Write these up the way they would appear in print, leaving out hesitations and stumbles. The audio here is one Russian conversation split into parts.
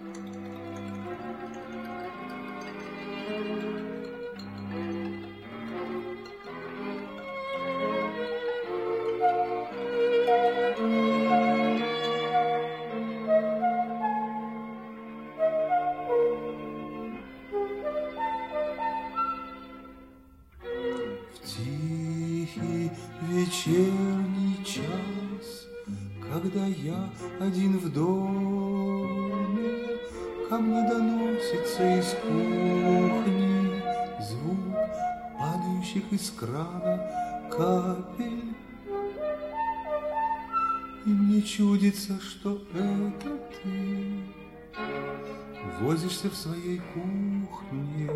Вечерний час, когда я один в доме, ко мне доносится из кухни звук падающих из крана капель. И мне чудится, что это ты возишься в своей кухне.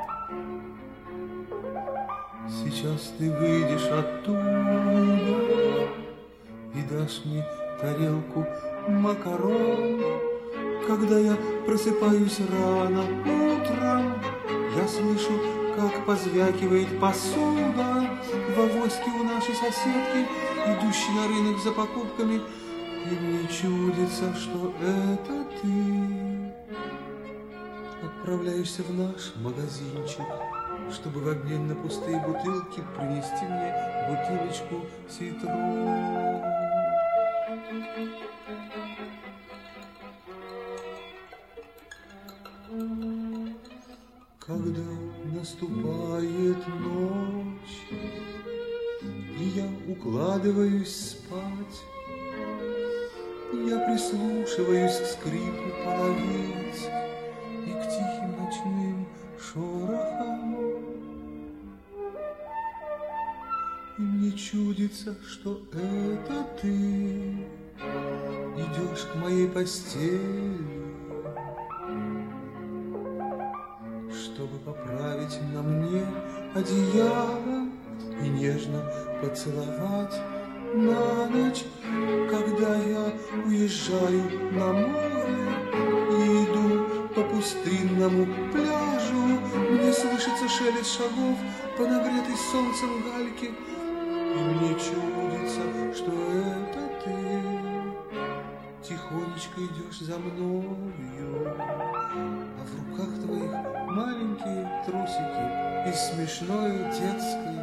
Сейчас ты выйдешь оттуда и дашь мне тарелку макарон. Когда я просыпаюсь рано утром, я слышу, как позвякивает посуда в авоське у нашей соседки, идущей на рынок за покупками. И мне чудится, что это ты отправляешься в наш магазинчик, чтобы в обмен на пустые бутылки принести мне бутылочку ситрон. Когда наступает ночь, и я укладываюсь спать, я прислушиваюсь к скрипу половиц и к тихим ночным шорохам. И мне чудится, что это ты идешь к моей постели, чтобы поправить на мне одеяло и нежно поцеловать на ночь. Когда я уезжаю на море и иду по пустынному пляжу, мне слышится шелест шагов по нагретой солнцем гальке. И мне чудится, что это ты тихонечко идешь за мною, а в руках твоих маленькие трусики и смешное детское